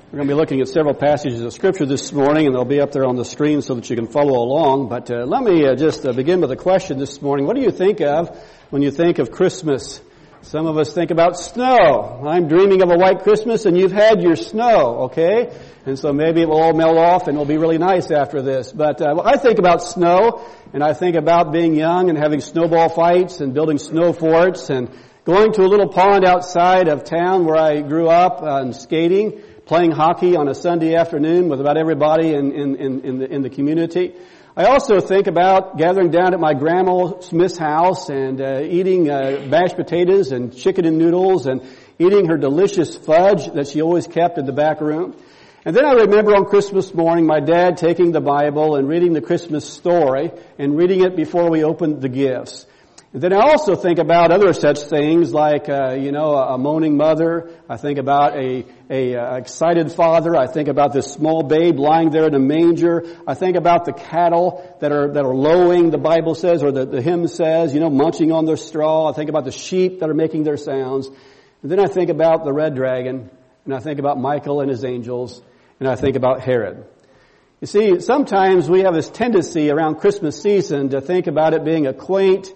We're going to be looking at several passages of Scripture this morning, and they'll be up there on the screen so that you can follow along. But let me just begin with a question this morning. What do you think of when you think of Christmas? Some of us think about snow. I'm dreaming of a white Christmas, and you've had your snow, okay? And so maybe it will all melt off, and it'll be really nice after this. But I think about snow, and I think about being young and having snowball fights and building snow forts and going to a little pond outside of town where I grew up and skating, playing hockey on a Sunday afternoon with about everybody in the community. I also think about gathering down at my Grandma Smith's house and eating mashed potatoes and chicken and noodles and eating her delicious fudge that she always kept in the back room. And then I remember on Christmas morning my dad taking the Bible and reading the Christmas story and reading it before we opened the gifts. And then I also think about other such things like, a moaning mother. I think about a excited father. I think about this small babe lying there in a manger. I think about the cattle that are lowing, the Bible says, or the hymn says, munching on their straw. I think about the sheep that are making their sounds. And then I think about the red dragon, and I think about Michael and his angels, and I think about Herod. You see, sometimes we have this tendency around Christmas season to think about it being a quaint,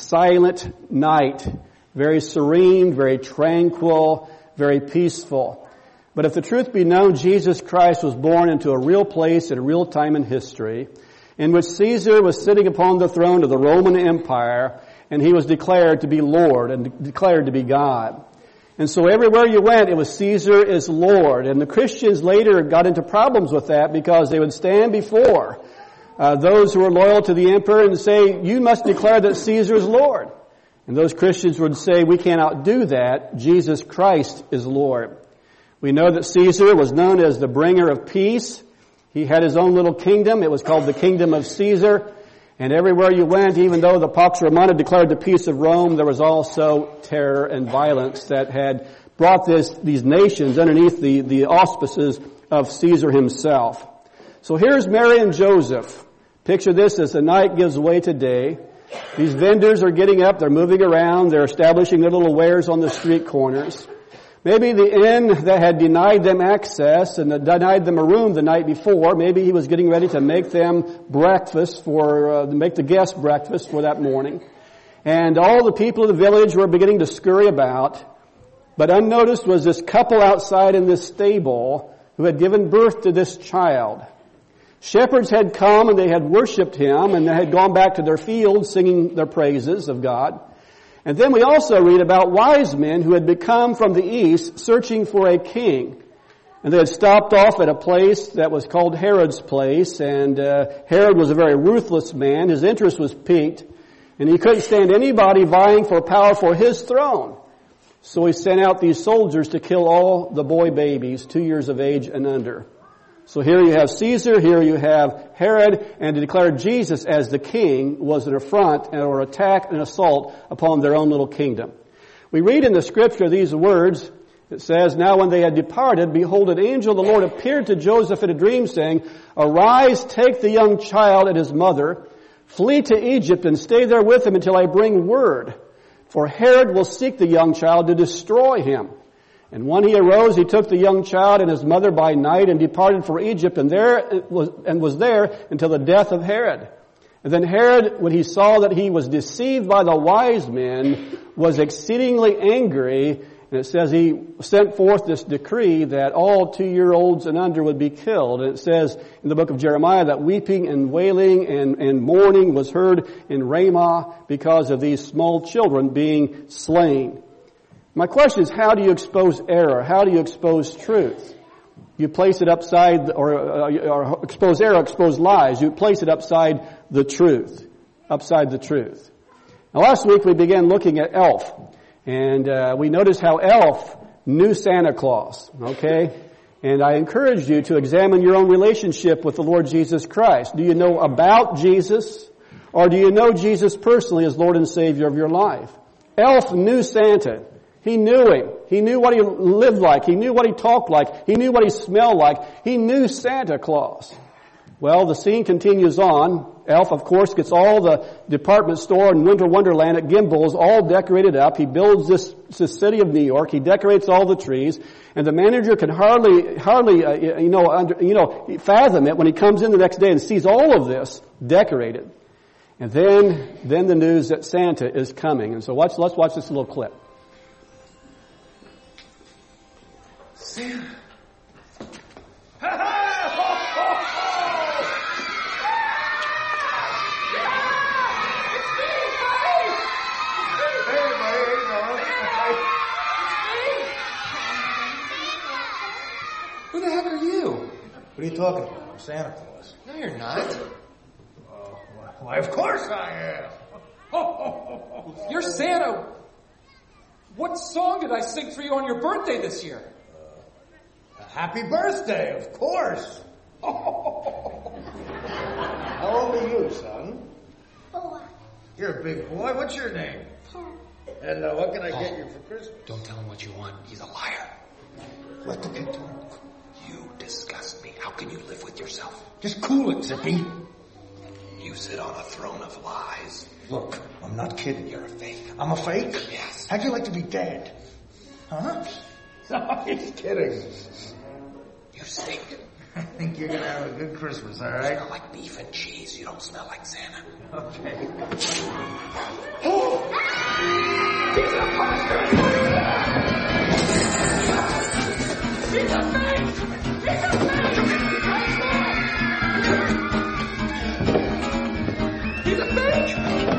silent night, very serene, very tranquil, very peaceful. But if the truth be known, Jesus Christ was born into a real place at a real time in history in which Caesar was sitting upon the throne of the Roman Empire, and he was declared to be Lord and declared to be God. And so everywhere you went, it was Caesar is Lord. And the Christians later got into problems with that because they would stand before those who were loyal to the emperor and say, you must declare that Caesar is Lord. And those Christians would say, we cannot do that. Jesus Christ is Lord. We know that Caesar was known as the bringer of peace. He had his own little kingdom. It was called the kingdom of Caesar. And everywhere you went, even though the Pax Romana declared the peace of Rome, there was also terror and violence that had brought these nations underneath the auspices of Caesar himself. So here's Mary and Joseph. Picture this as the night gives way to day. These vendors are getting up, they're moving around, they're establishing their little wares on the street corners. Maybe the inn that had denied them access and denied them a room the night before, maybe he was getting ready to make them breakfast make the guests breakfast for that morning. And all the people of the village were beginning to scurry about. But unnoticed was this couple outside in this stable who had given birth to this child. Shepherds had come and they had worshipped him and they had gone back to their fields singing their praises of God. And then we also read about wise men who had become from the east searching for a king. And they had stopped off at a place that was called Herod's place. And Herod was a very ruthless man. His interest was piqued. And he couldn't stand anybody vying for power for his throne. So he sent out these soldiers to kill all the boy babies 2 years of age and under. So here you have Caesar, here you have Herod, and to declare Jesus as the king was an affront or attack and assault upon their own little kingdom. We read in the scripture these words. It says, now when they had departed, behold, an angel of the Lord appeared to Joseph in a dream, saying, arise, take the young child and his mother, flee to Egypt and stay there with him until I bring word. For Herod will seek the young child to destroy him. And when he arose, he took the young child and his mother by night and departed for Egypt and was there until the death of Herod. And then Herod, when he saw that he was deceived by the wise men, was exceedingly angry. And it says he sent forth this decree that all 2-year-olds and under would be killed. And it says in the book of Jeremiah that weeping and wailing and mourning was heard in Ramah because of these small children being slain. My question is, how do you expose error? How do you expose truth? You place it upside, or expose error, expose lies. You place it upside the truth. Upside the truth. Now last week we began looking at Elf. And we noticed how Elf knew Santa Claus. Okay? And I encourage you to examine your own relationship with the Lord Jesus Christ. Do you know about Jesus? Or do you know Jesus personally as Lord and Savior of your life? Elf knew Santa. He knew him. He knew what he lived like. He knew what he talked like. He knew what he smelled like. He knew Santa Claus. Well, the scene continues on. Elf, of course, gets all the department store and Winter Wonderland at Gimbel's all decorated up. He builds this city of New York. He decorates all the trees, and the manager can hardly fathom it when he comes in the next day and sees all of this decorated. And then the news that Santa is coming. And so let's watch this little clip. Santa. Who the heck are you? What are you talking about? I'm Santa Claus. No, you're not. Why, of course I am. You're Santa. What song did I sing for you on your birthday this year? Happy birthday, of course. How old are you, son? 4. You're a big boy. What's your name? And what can I get you for Christmas? Don't tell him what you want. He's a liar. Let the kid talk. You disgust me. How can you live with yourself? Just cool it, Zippy. You sit on a throne of lies. Look, I'm not kidding. You're a fake. I'm a fake? Yes. How'd you like to be dead? Huh? No, he's kidding. You stink. I think you're gonna have a good Christmas, all You right? smell like beef and cheese. You don't smell like Santa. Okay. He's a monster! He's a fake! He's a fake! He's a fake!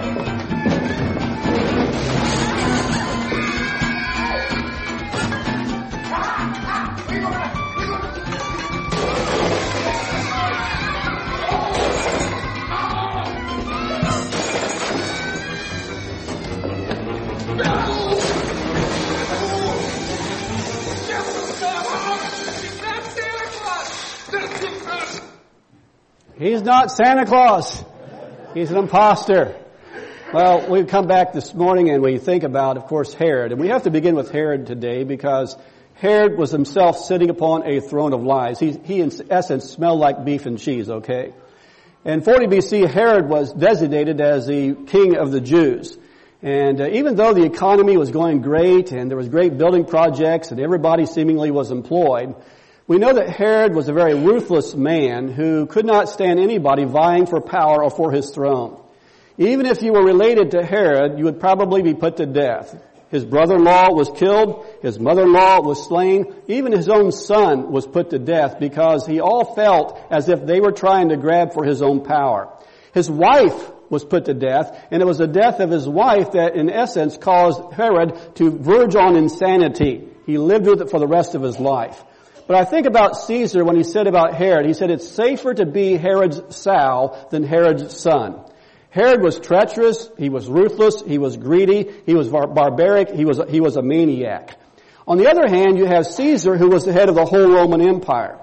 He's not Santa Claus. He's an imposter. Well, we've come back this morning and we think about, of course, Herod. And we have to begin with Herod today because Herod was himself sitting upon a throne of lies. He in essence smelled like beef and cheese, okay? In 40 BC, Herod was designated as the king of the Jews. And even though the economy was going great and there was great building projects and everybody seemingly was employed, we know that Herod was a very ruthless man who could not stand anybody vying for power or for his throne. Even if you were related to Herod, you would probably be put to death. His brother-in-law was killed. His mother-in-law was slain. Even his own son was put to death because he all felt as if they were trying to grab for his own power. His wife was put to death, and it was the death of his wife that in essence caused Herod to verge on insanity. He lived with it for the rest of his life. But I think about Caesar when he said about Herod, he said it's safer to be Herod's sow than Herod's son. Herod was treacherous, he was ruthless, he was greedy, he was barbaric, he was a maniac. On the other hand, you have Caesar, who was the head of the whole Roman Empire.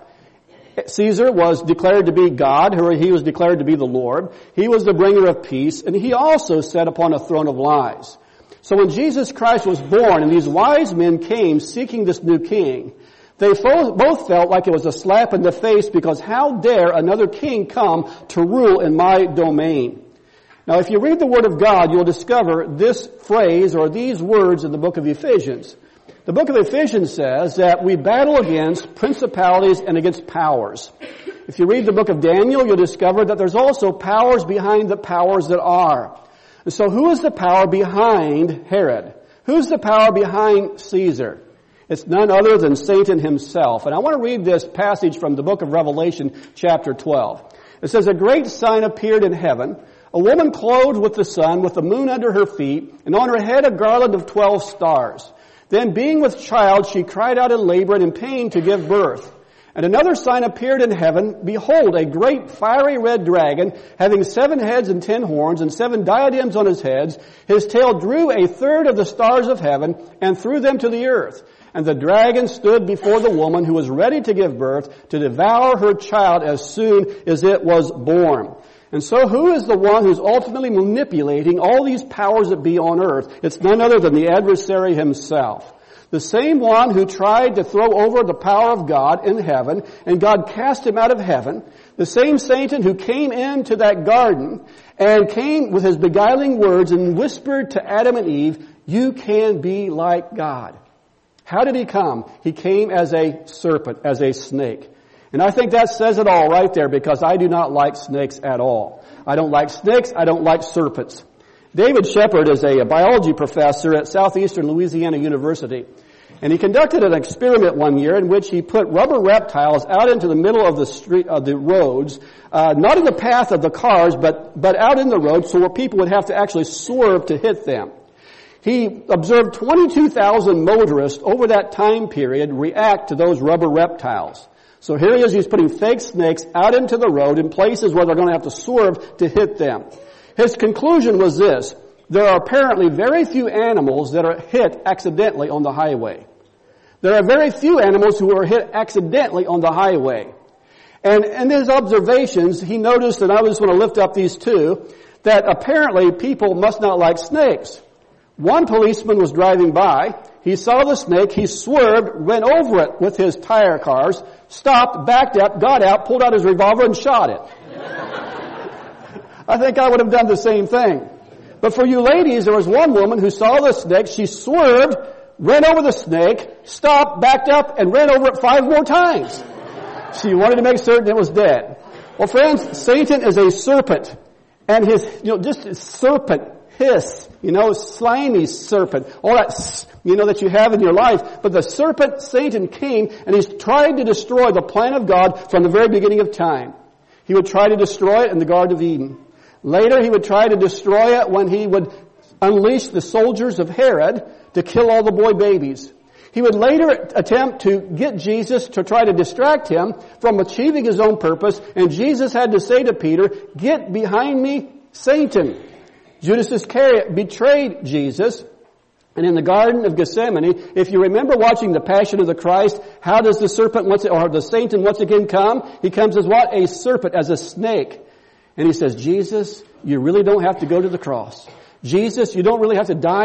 Caesar was declared to be God, he was declared to be the Lord. He was the bringer of peace, and he also sat upon a throne of lies. So when Jesus Christ was born and these wise men came seeking this new king, they both felt like it was a slap in the face because how dare another king come to rule in my domain? Now, if you read the Word of God, you'll discover this phrase or these words in the book of Ephesians. The book of Ephesians says that we battle against principalities and against powers. If you read the book of Daniel, you'll discover that there's also powers behind the powers that are. And so who is the power behind Herod? Who's the power behind Caesar? It's none other than Satan himself. And I want to read this passage from the book of Revelation, chapter 12. It says, a great sign appeared in heaven, a woman clothed with the sun, with the moon under her feet, and on her head a garland of 12 stars. Then being with child, she cried out in labor and in pain to give birth. And another sign appeared in heaven, behold, a great fiery red dragon, having 7 heads and 10 horns, and 7 diadems on his heads. His tail drew a third of the stars of heaven, and threw them to the earth. And the dragon stood before the woman who was ready to give birth to devour her child as soon as it was born. And so who is the one who's ultimately manipulating all these powers that be on earth? It's none other than the adversary himself. The same one who tried to throw over the power of God in heaven, and God cast him out of heaven. The same Satan who came into that garden and came with his beguiling words and whispered to Adam and Eve, "You can be like God." How did he come? He came as a serpent, as a snake. And I think that says it all right there, because I do not like snakes at all. I don't like snakes. I don't like serpents. David Shepard is a biology professor at Southeastern Louisiana University. And he conducted an experiment one year in which he put rubber reptiles out into the middle of the street, of the roads, not in the path of the cars, but out in the road, so where people would have to actually swerve to hit them. He observed 22,000 motorists over that time period react to those rubber reptiles. So here he is, he's putting fake snakes out into the road in places where they're going to have to swerve to hit them. His conclusion was this: there are apparently very few animals that are hit accidentally on the highway. There are very few animals who are hit accidentally on the highway. And in his observations, he noticed, and I just want to lift up these two, that apparently people must not like snakes. One policeman was driving by. He saw the snake. He swerved, went over it with his tire cars, stopped, backed up, got out, pulled out his revolver, and shot it. I think I would have done the same thing. But for you ladies, there was one woman who saw the snake. She swerved, ran over the snake, stopped, backed up, and ran over it 5 more times. She wanted to make certain it was dead. Well, friends, Satan is a serpent. And his, just serpent, hiss, slimy serpent, all that, that you have in your life. But the serpent, Satan, came and he's tried to destroy the plan of God from the very beginning of time. He would try to destroy it in the Garden of Eden. Later, he would try to destroy it when he would unleash the soldiers of Herod to kill all the boy babies. He would later attempt to get Jesus to try to distract him from achieving his own purpose, and Jesus had to say to Peter, "Get behind me, Satan." Judas Iscariot betrayed Jesus, and in the Garden of Gethsemane, if you remember watching the Passion of the Christ, how does the serpent the Satan once again come? He comes as what? A serpent, as a snake. And he says, "Jesus, you really don't have to go to the cross. Jesus, you don't really have to die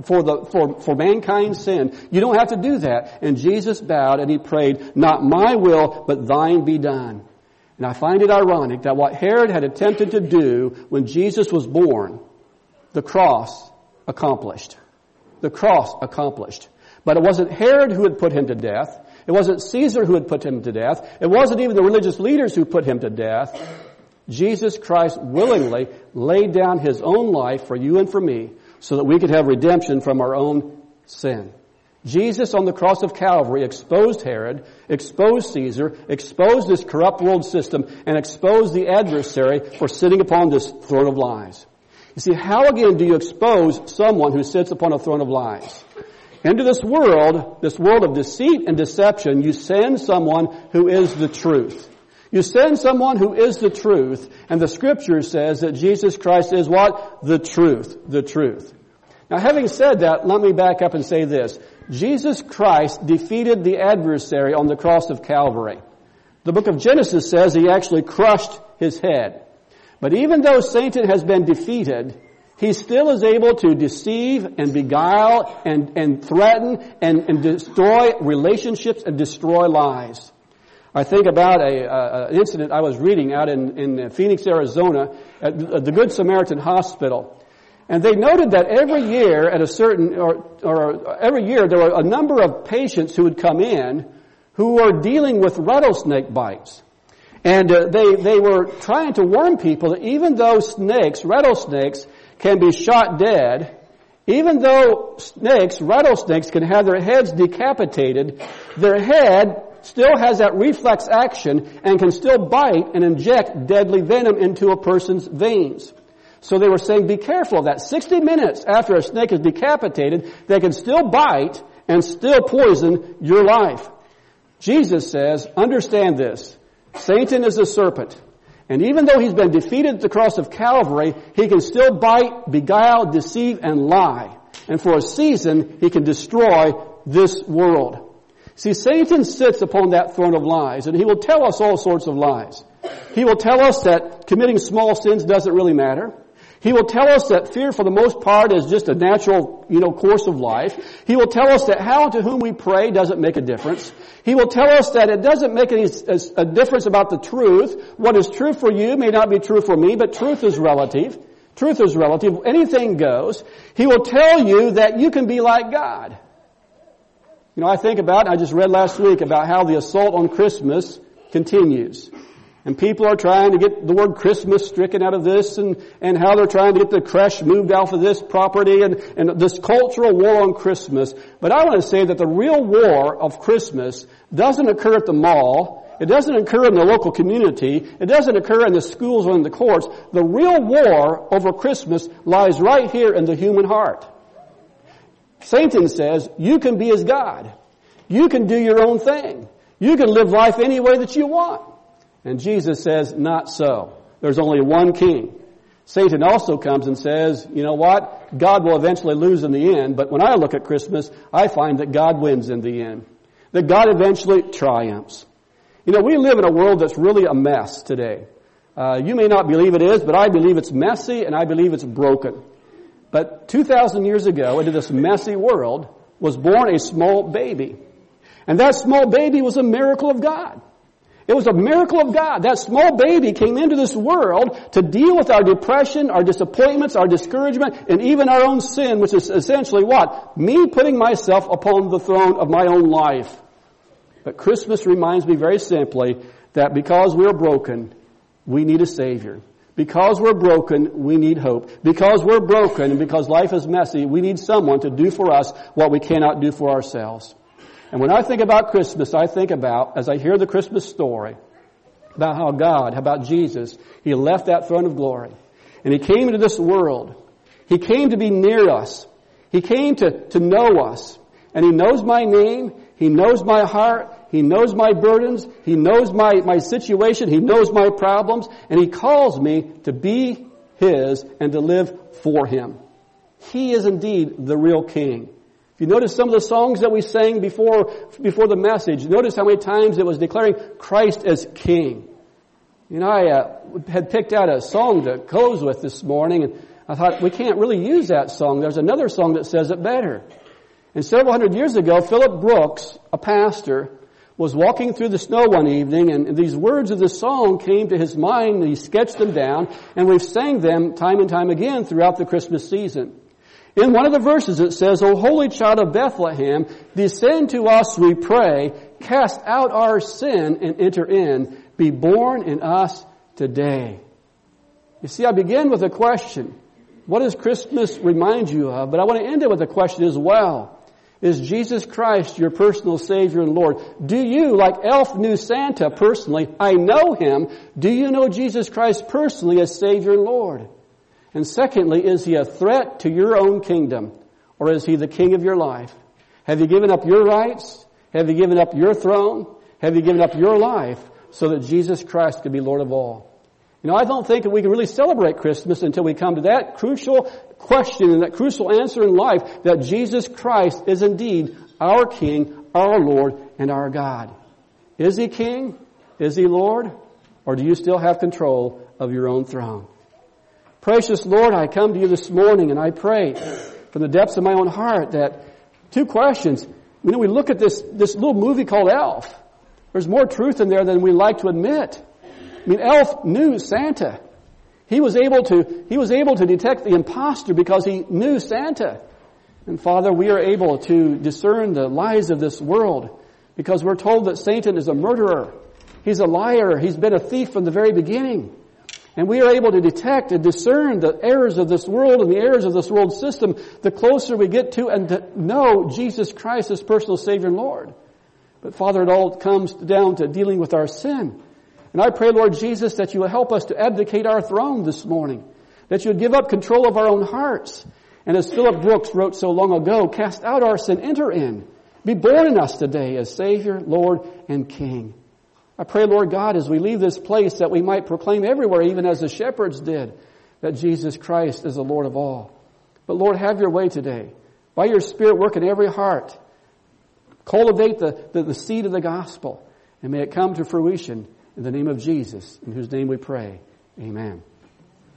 for mankind's sin. You don't have to do that." And Jesus bowed and he prayed, "Not my will, but thine be done." And I find it ironic that what Herod had attempted to do when Jesus was born, the cross accomplished. The cross accomplished. But it wasn't Herod who had put him to death. It wasn't Caesar who had put him to death. It wasn't even the religious leaders who put him to death. Jesus Christ willingly laid down his own life for you and for me so that we could have redemption from our own sin. Jesus on the cross of Calvary exposed Herod, exposed Caesar, exposed this corrupt world system, and exposed the adversary for sitting upon this throne of lies. You see, how again do you expose someone who sits upon a throne of lies? Into this world of deceit and deception, you send someone who is the truth. You send someone who is the truth, and the Scripture says that Jesus Christ is what? The truth. The truth. Now, having said that, let me back up and say this. Jesus Christ defeated the adversary on the cross of Calvary. The book of Genesis says he actually crushed his head. But even though Satan has been defeated, he still is able to deceive and beguile and threaten and destroy relationships and destroy lives. I think about an incident I was reading out in Phoenix, Arizona, at the Good Samaritan Hospital. And they noted that every year every year there were a number of patients who would come in who were dealing with rattlesnake bites. And they were trying to warn people that even though rattlesnakes can be shot dead, even though rattlesnakes can have their heads decapitated, their head still has that reflex action and can still bite and inject deadly venom into a person's veins. So they were saying, be careful of that. 60 minutes after a snake is decapitated, they can still bite and still poison your life. Jesus says, understand this. Satan is a serpent. And even though he's been defeated at the cross of Calvary, he can still bite, beguile, deceive, and lie. And for a season, he can destroy this world. See, Satan sits upon that throne of lies, and he will tell us all sorts of lies. He will tell us that committing small sins doesn't really matter. He will tell us that fear, for the most part, is just a natural, course of life. He will tell us that how and to whom we pray doesn't make a difference. He will tell us that it doesn't make a difference about the truth. What is true for you may not be true for me, but truth is relative. Truth is relative. Anything goes. He will tell you that you can be like God. I think about, I just read last week about how the assault on Christmas continues. And people are trying to get the word Christmas stricken out of this, and how they're trying to get the creche moved off of this property, and this cultural war on Christmas. But I want to say that the real war of Christmas doesn't occur at the mall. It doesn't occur in the local community. It doesn't occur in the schools or in the courts. The real war over Christmas lies right here in the human heart. Satan says, you can be as God. You can do your own thing. You can live life any way that you want. And Jesus says, not so. There's only one king. Satan also comes and says, you know what? God will eventually lose in the end. But when I look at Christmas, I find that God wins in the end. That God eventually triumphs. We live in a world that's really a mess today. You may not believe it is, but I believe it's messy and I believe it's broken. But 2,000 years ago, into this messy world, was born a small baby. And that small baby was a miracle of God. It was a miracle of God. That small baby came into this world to deal with our depression, our disappointments, our discouragement, and even our own sin, which is essentially what? Me putting myself upon the throne of my own life. But Christmas reminds me very simply that because we're broken, we need a Savior. Because we're broken, we need hope. Because we're broken and because life is messy, we need someone to do for us what we cannot do for ourselves. And when I think about Christmas, I think about, as I hear the Christmas story, about how God, how about Jesus, He left that throne of glory. And He came into this world. He came to be near us. He came to know us. And He knows my name. He knows my heart. He knows my burdens. He knows my situation. He knows my problems. And He calls me to be His and to live for Him. He is indeed the real King. If you notice some of the songs that we sang before the message, notice how many times it was declaring Christ as King. I had picked out a song to close with this morning, and I thought, we can't really use that song. There's another song that says it better. And several hundred years ago, Philip Brooks, a pastor, was walking through the snow one evening, and these words of the song came to his mind, and he sketched them down, and we've sang them time and time again throughout the Christmas season. In one of the verses it says, O holy child of Bethlehem, descend to us, we pray, cast out our sin and enter in, be born in us today. You see, I begin with a question. What does Christmas remind you of? But I want to end it with a question as well. Is Jesus Christ your personal Savior and Lord? Do you, like Elf knew Santa personally, I know Him, do you know Jesus Christ personally as Savior and Lord? And secondly, is He a threat to your own kingdom? Or is He the King of your life? Have you given up your rights? Have you given up your throne? Have you given up your life so that Jesus Christ could be Lord of all? I don't think that we can really celebrate Christmas until we come to that crucial question and that crucial answer in life that Jesus Christ is indeed our King, our Lord, and our God. Is He King? Is He Lord? Or do you still have control of your own throne? Precious Lord, I come to you this morning and I pray from the depths of my own heart that two questions. We look at this little movie called Elf. There's more truth in there than we like to admit. Elf knew Santa. He was able to detect the imposter because he knew Santa. And Father, we are able to discern the lies of this world because we're told that Satan is a murderer. He's a liar. He's been a thief from the very beginning. And we are able to detect and discern the errors of this world and the errors of this world system the closer we get to and to know Jesus Christ as personal Savior and Lord. But Father, it all comes down to dealing with our sin. And I pray, Lord Jesus, that you will help us to abdicate our throne this morning. That you would give up control of our own hearts. And as Philip Brooks wrote so long ago, cast out our sin, enter in. Be born in us today as Savior, Lord, and King. I pray, Lord God, as we leave this place that we might proclaim everywhere, even as the shepherds did, that Jesus Christ is the Lord of all. But Lord, have your way today. By your Spirit, work in every heart. Cultivate the seed of the gospel. And may it come to fruition in the name of Jesus, in whose name we pray. Amen.